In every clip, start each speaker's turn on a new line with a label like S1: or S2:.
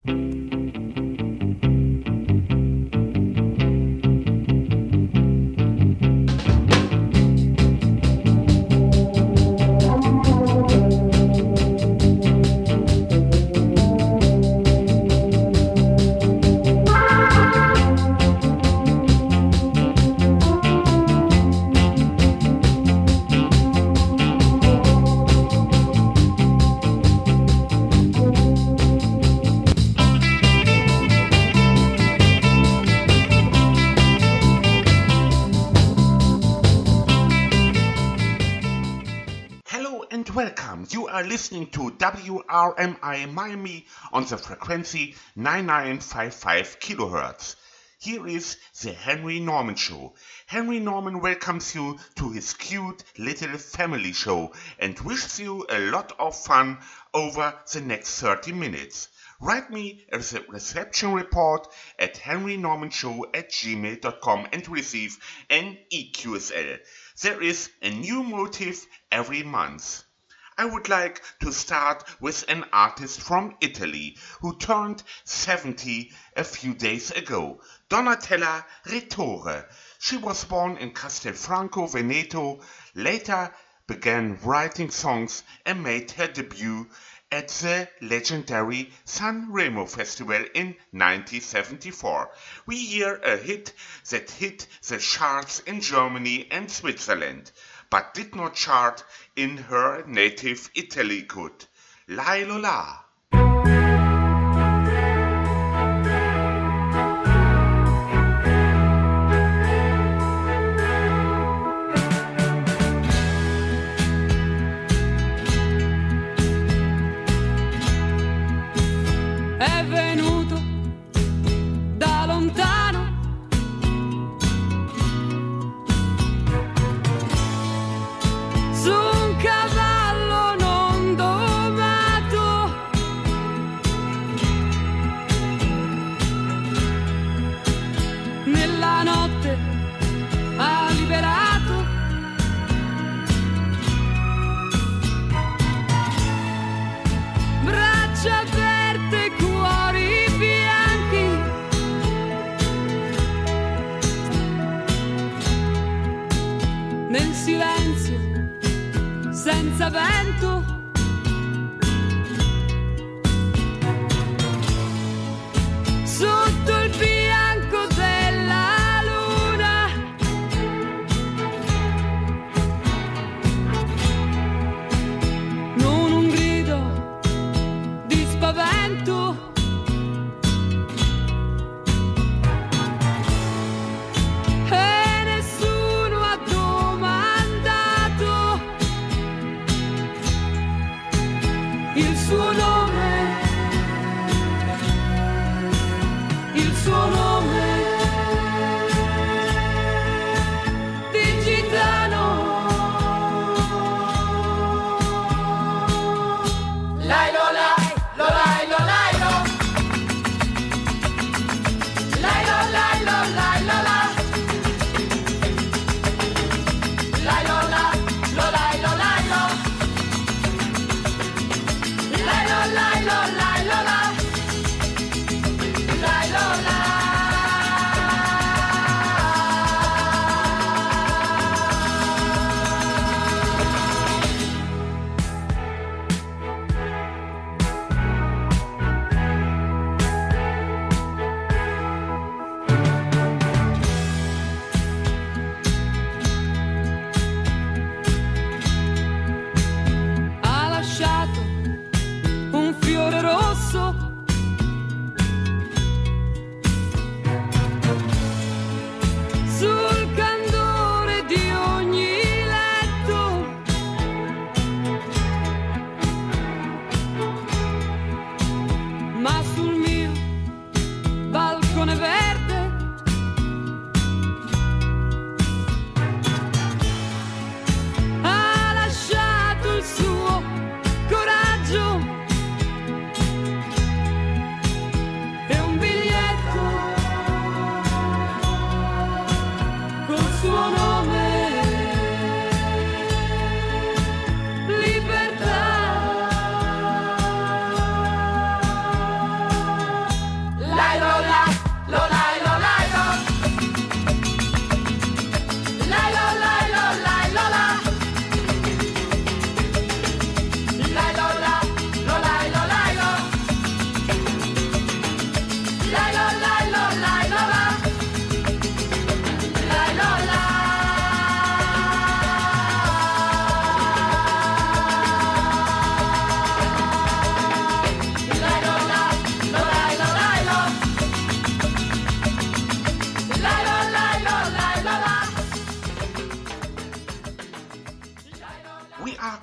S1: Welcome. You are listening to WRMI Miami on the frequency 9955 kHz. Here is the Henry Norman Show. Henry Norman welcomes you to his cute little family show and wishes you a lot of fun over the next 30 minutes. Write me a reception report at henrynormanshow@gmail.com and receive an EQSL. There is a new motive every month. I would like to start with an artist from Italy who turned 70 a few days ago, Donatella Rettore. She was born in Castelfranco, Veneto, later began writing songs and made her debut at the legendary Sanremo Festival in 1974. We hear a hit that hit the charts in Germany and Switzerland, but did not chart in her native Italy could. Lai Lola.
S2: È venuto da lontano, su un cavallo non domato, nella notte ha liberato braccia aperte, cuori bianchi, nel silenzio senza vento, sotto il bianco della luna, non un grido di spavento, e nessuno ha domandato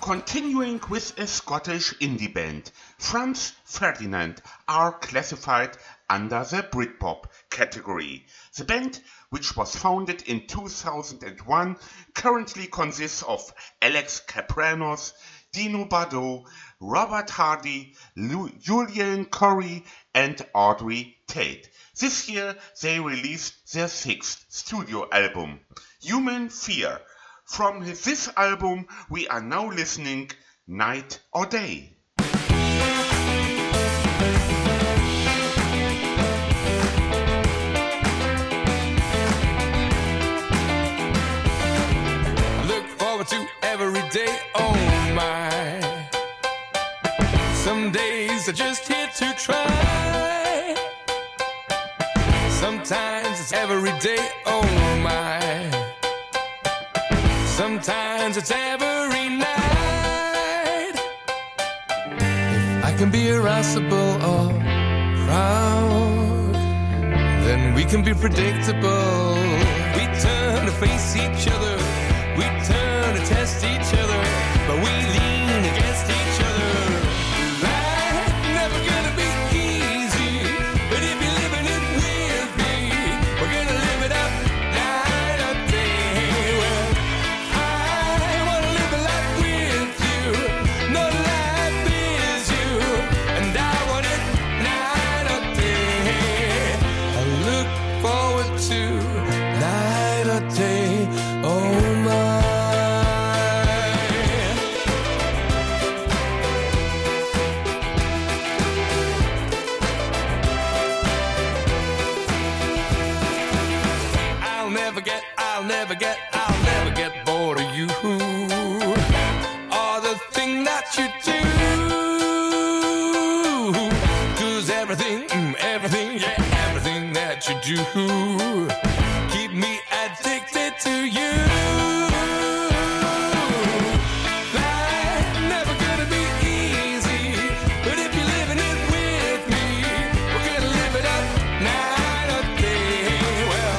S1: Continuing with a Scottish indie band, Franz Ferdinand are classified under the Britpop category. The band, which was founded in 2001, currently consists of Alex Kapranos, Dino Bardot, Robert Hardy, Julian Corey, and Audrey Tate. This year they released their 6th studio album, Human Fear. From this album we are now listening Night or Day.
S3: Look forward to every day, oh my. Some days are just here to try. Sometimes it's every day, oh my. Sometimes it's every night. If I can be irascible or proud, then we can be predictable. We turn to face each other, we turn to test each other, but we lean against each other. Life never gonna be easy, but if you're living it with me, we're gonna live it up night or day. Well, I wanna live a life with you, no life is you, and I want it night or day. I look forward to night or day, oh my. I'll never get bored of you or the thing that you do. 'Cause everything that you do keep me addicted to you. Life never gonna be easy, but if you're living it with me, we're gonna live it up night or day. Well,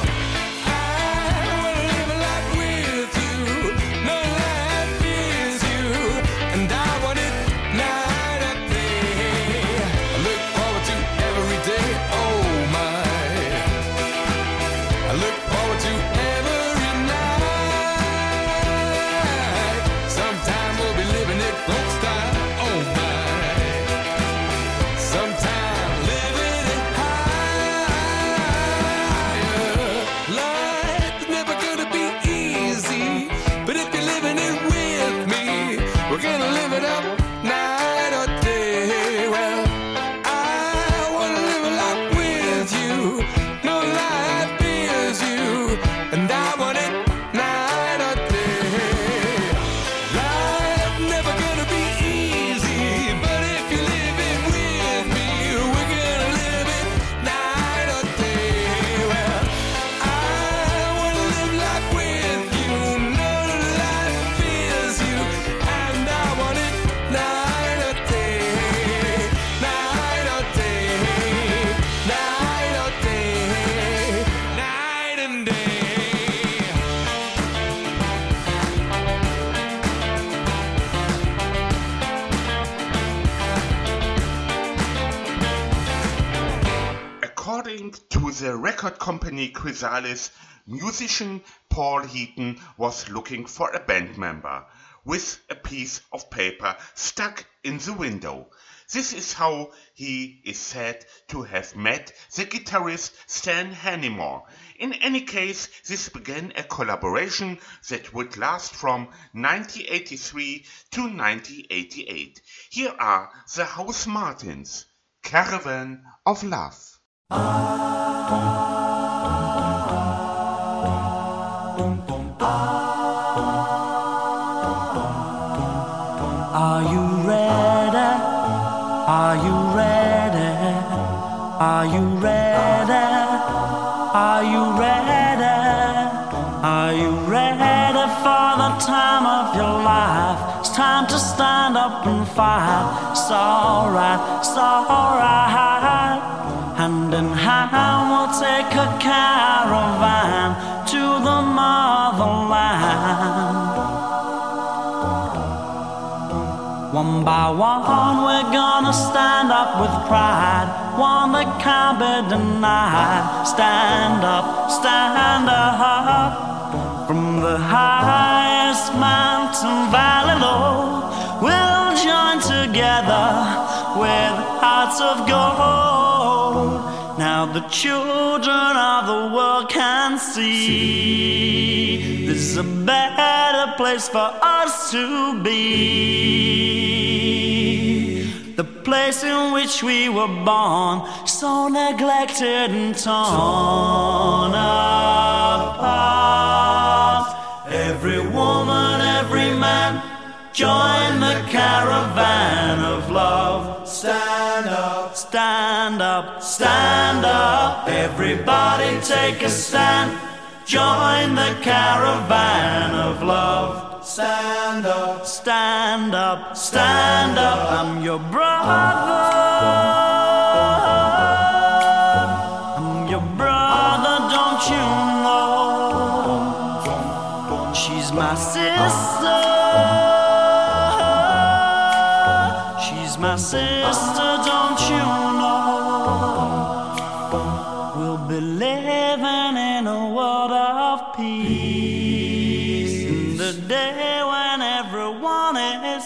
S1: According to the record company Chrysalis, musician Paul Heaton was looking for a band member with a piece of paper stuck in the window. This is how he is said to have met the guitarist Stan Hannimore. In any case, this began a collaboration that would last from 1983 to 1988. Here are the House Martins, Caravan of Love.
S4: Are you ready? Are you ready? Are you ready? Are you ready? Are you ready for the time of your life? It's time to stand up and fight. It's alright, it's alright. Hand in hand we'll take a caravan to the motherland. One by one we're gonna stand up with pride, one that can't be denied. Stand up, stand up. From the highest mountain valley low, we'll join together with hearts of gold. Now the children of the world can see this is a better place for us to be. The place in which we were born, so neglected and torn apart. Every woman, every man, join the caravan of love. Stand up, stand up, stand up. Everybody take a stand. Join the caravan of love. Stand up, stand up, stand up. I'm your brother. I'm your brother, don't you know? She's my sister. She's my sister, don't you know? We'll be living in a world of peace, in the day when everyone is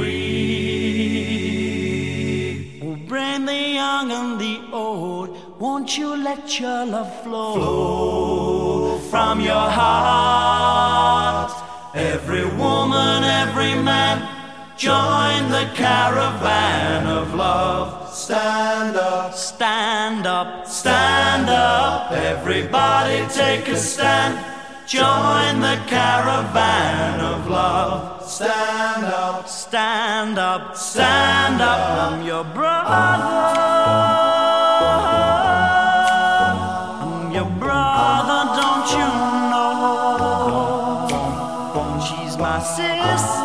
S4: free. We'll bring the young and the old. Won't you let your love flow from your heart? Every woman, every man, join the caravan of love. Stand up, stand up, stand up. Everybody take a stand. Join the caravan of love. Stand up, stand up, stand up. I'm your brother. I'm your brother, don't you know? She's my sister.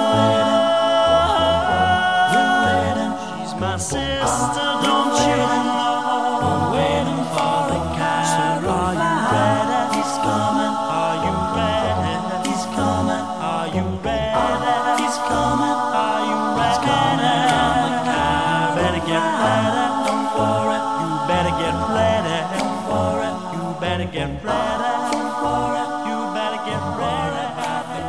S4: My sister, don't you know? I'm waiting for the caravan. So are you ready? He's coming. Are you ready? He's coming. Are you ready? He's coming. Are you ready? He's coming. You better get ready. Don't worry. You better get ready. Don't worry. You better get ready. Don't worry. You better get ready. The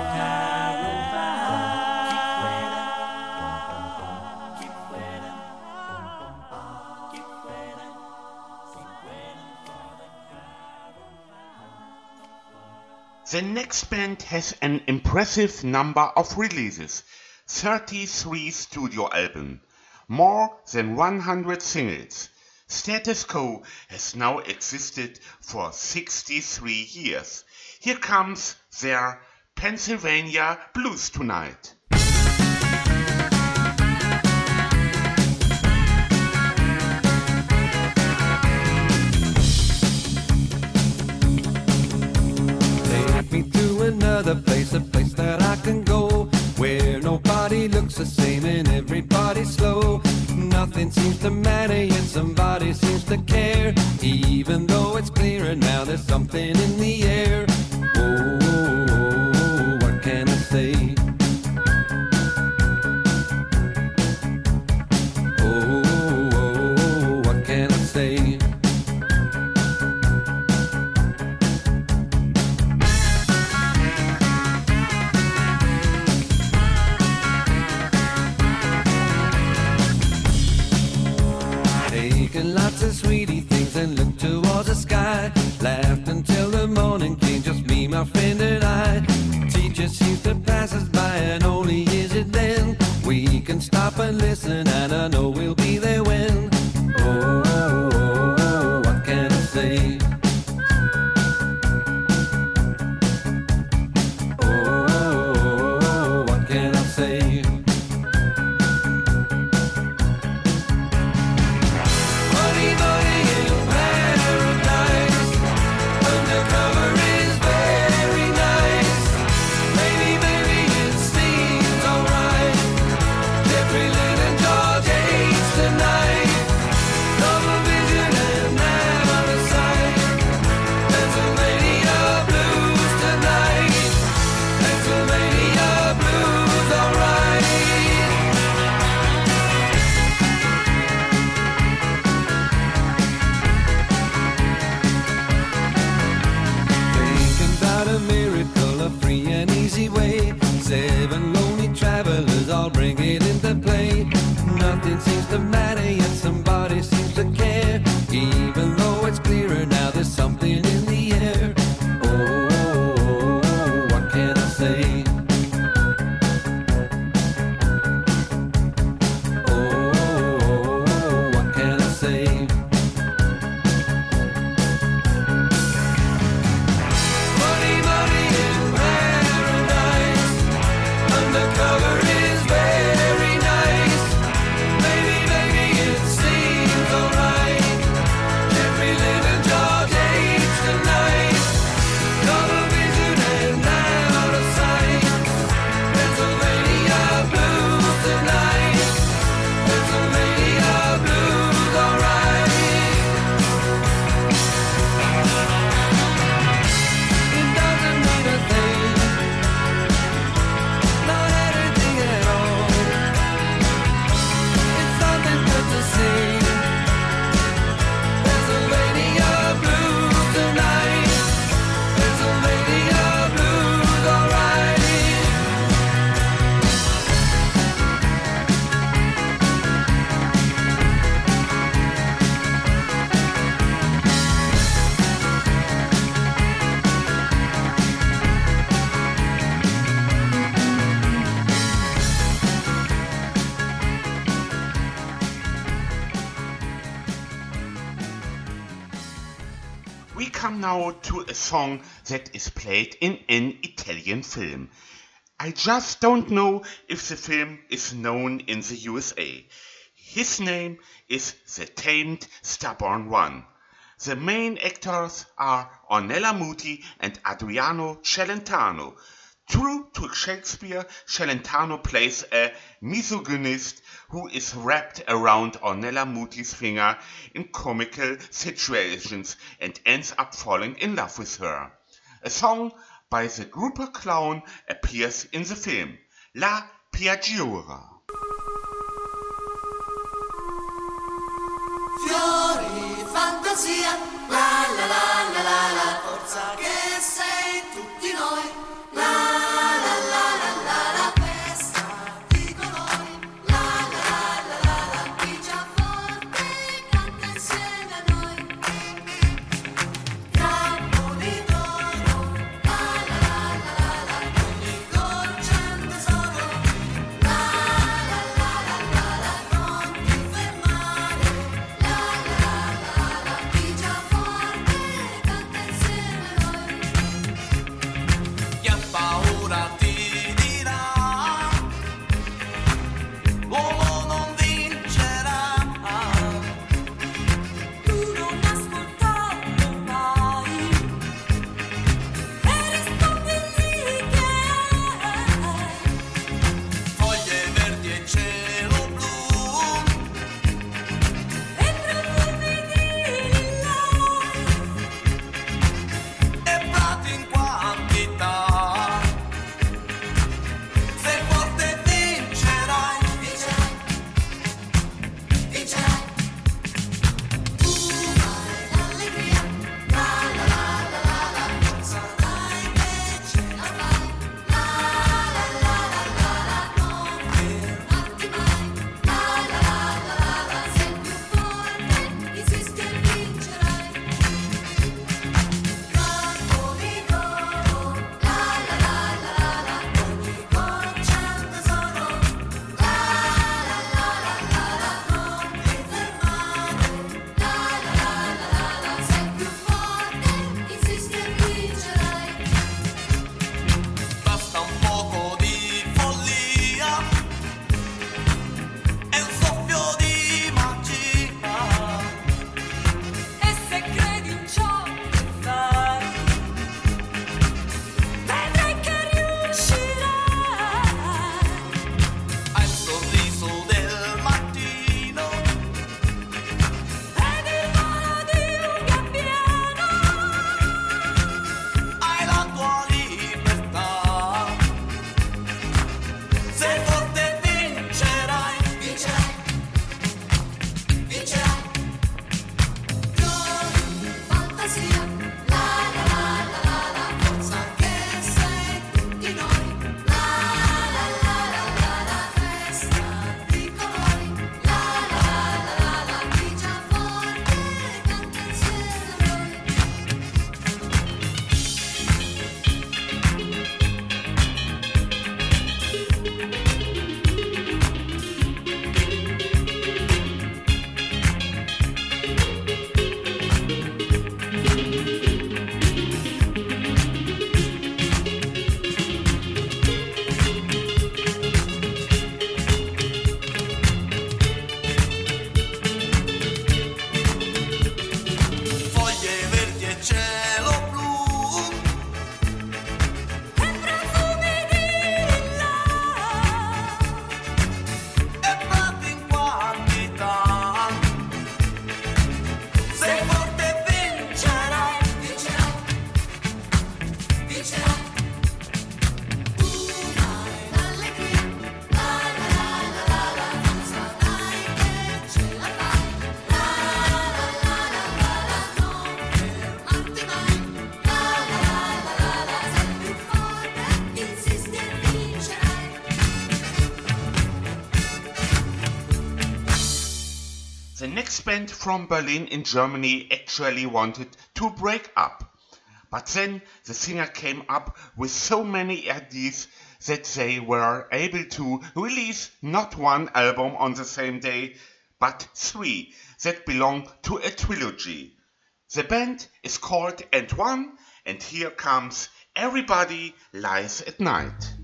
S1: The next band has an impressive number of releases, 33 studio albums, more than 100 singles. Status Quo has now existed for 63 years. Here comes their Pennsylvania Blues Tonight.
S5: Another place, a place that I can go, where nobody looks the same and everybody's slow. Nothing seems to matter, yet somebody seems to care. Even though it's clearer now, there's something in the air. Oh, oh, oh, what can I say? Oh, oh, oh, what can I say? Lots of sweetie things and look towards the sky. Laughed until the morning came, just me, my friend and I. Teacher seems to pass us by and only is it then we can stop and listen, and I know we'll be there when. Oh, oh, oh, oh, what can I say? Oh, oh, oh, what can I say?
S3: Georgia.
S1: We come now to a song that is played in an Italian film. I just don't know if the film is known in the USA. His name is The Tamed Stubborn One. The main actors are Ornella Muti and Adriano Celentano. True to Shakespeare, Celentano plays a misogynist who is wrapped around Ornella Muti's finger in comical situations and ends up falling in love with her. A song by the Grouper Clown appears in the film, La Piaggiura.
S6: Fiori, fantasia, la la la la la la, forza che sei tutti noi, la la la la la la, festa di colori, la la la la la, pigia forte, canta insieme a noi, capponi d'oro, la la la la la, ogni goccia è un tesoro, la la la la la la, non ti fermare.
S5: Chi ha paura ti dirà, l'uomo non vincerà.
S2: Tu non ascoltarlo mai e rispondili che
S5: Foglie verdi e cielo blu,
S2: e profumi di lilla.
S5: e prati in quantità. Sei forte vincerai,
S6: Vincerai, vincerai, tu hai l'allegria, la la la la la la, forza dai che ce la fai, la la la la la la, non fermarti mai, la la la la la la, sei più forte, insisti e vincerai, capponi d'oro, la la la la la la, ogni goccia è un tesoro, la la la la la la, non ti fermare, la la la la la la, sei più forte, insisti e vincerai.
S5: basta un poco di follia e un soffio di magia.
S2: E se credi in ciò che fai, vedrai che riuscirai.
S5: Hai il sorriso del mattino,
S2: Ed il volo di un gabbiano,
S5: hai la tua libertà. Sei forte vincerai,
S6: Vincerai, vincerai, fiori, fantasia, la la la la la la, forza che sei tutti noi, la la la la la la, festa di colori, la la la la la, pigia forte, canta insieme a noi.
S5: foglie verdi e cielo blu,
S2: e profumi di lilla.
S5: e prati in quantità. Sei forte vincerai,
S6: Vincerai, vincerai, tu hai l'allegria, la la la la la la, forza dai che ce la fai, la la la la la la, non fermarti mai, la la la la la la, sei più forte, insisti e vincerai.
S1: The next band from Berlin in Germany actually wanted to break up. But then the singer came up with so many ideas that they were able to release not one album on the same day, but three that belong to a trilogy. The band is called And One, and here comes Everybody Lies at Night.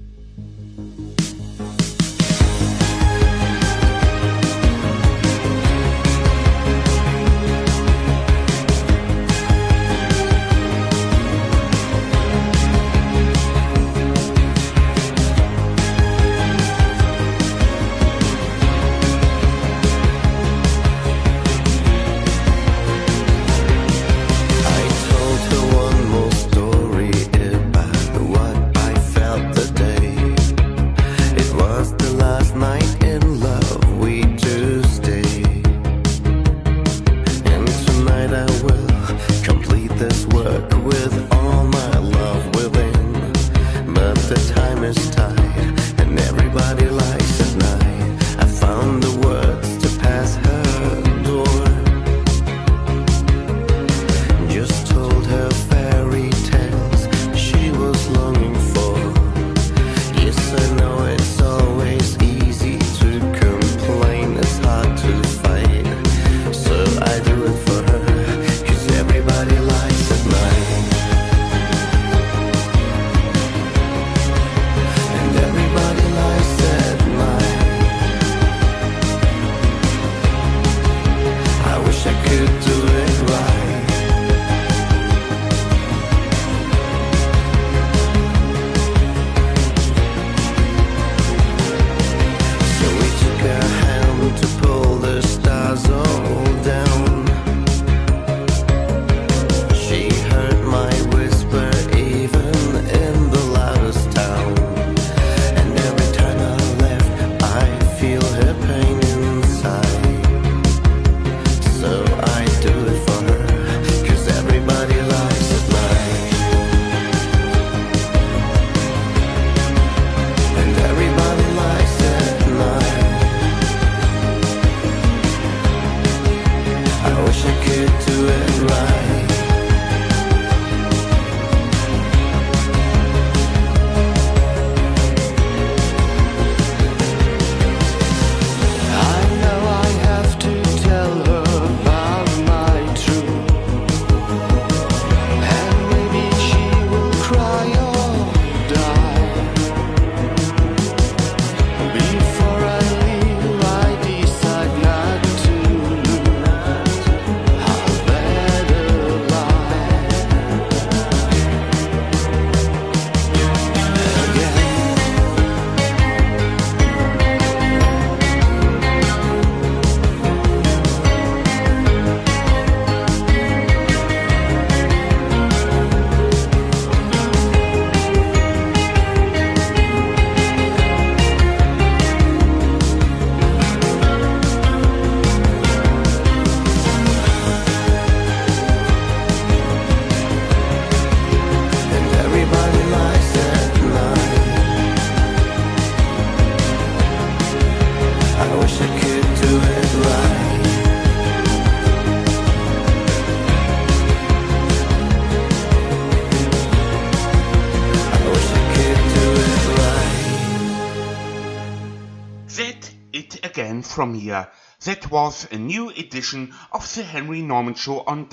S1: Again from here. That was a new edition of the Henry Norman Show on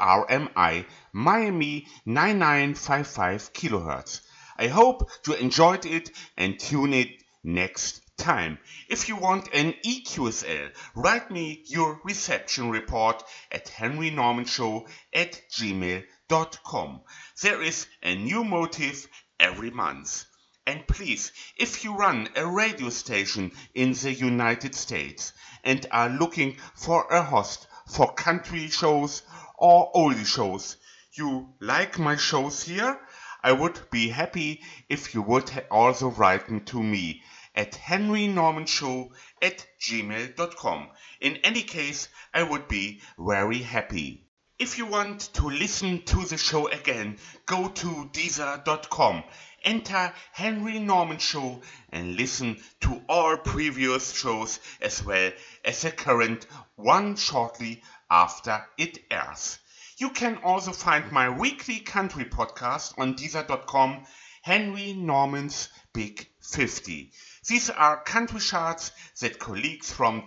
S1: WRMI, Miami 9955 kHz. I hope you enjoyed it and tune in next time. If you want an EQSL, write me your reception report at henrynormanshow@gmail.com. There is a new motive every month. And please, if you run a radio station in the United States and are looking for a host for country shows or oldie shows, you like my shows here? I would be happy if you would also write to me at henrynormanshow@gmail.com. In any case, I would be very happy. If you want to listen to the show again, go to Deezer.com. Enter Henry Norman Show and listen to all previous shows as well as the current one shortly after it airs. You can also find my weekly country podcast on Deezer.com, Henry Norman's Big 50. These are country charts that colleagues from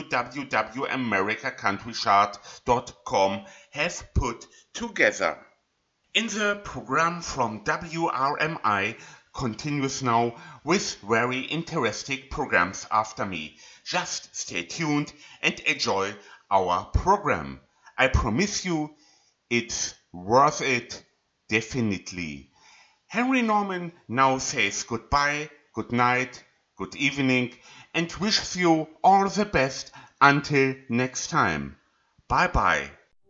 S1: www.americacountrychart.com have put together. In the program from WRMI continues now with very interesting programs after me. Just stay tuned and enjoy our program. I promise you, it's worth it, definitely. Henry Norman now says goodbye, good night, good evening, and wishes you all the best until next time. Bye bye.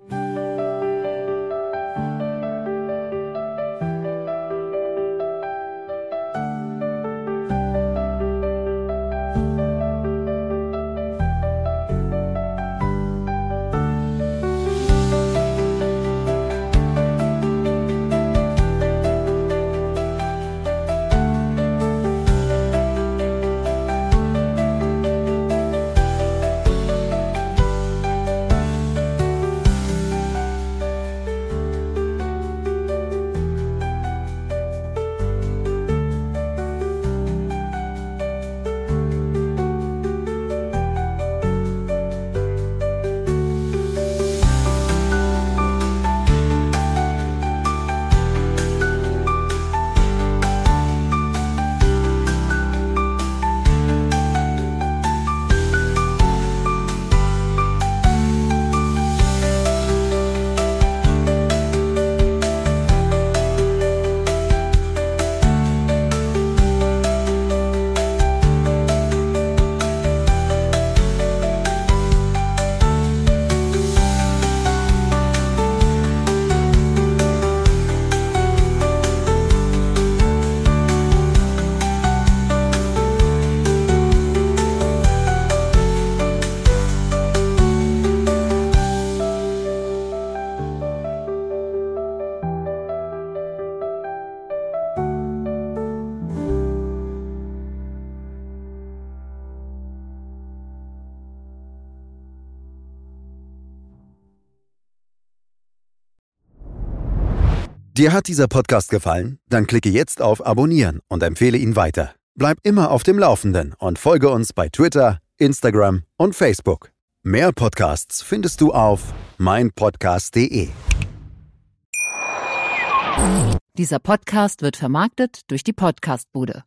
S7: Dir hat dieser Podcast gefallen? Dann klicke jetzt auf Abonnieren und empfehle ihn weiter. Bleib immer auf dem Laufenden und folge uns bei Twitter, Instagram und Facebook. Mehr Podcasts findest du auf meinpodcast.de.
S8: Dieser Podcast wird vermarktet durch die Podcastbude.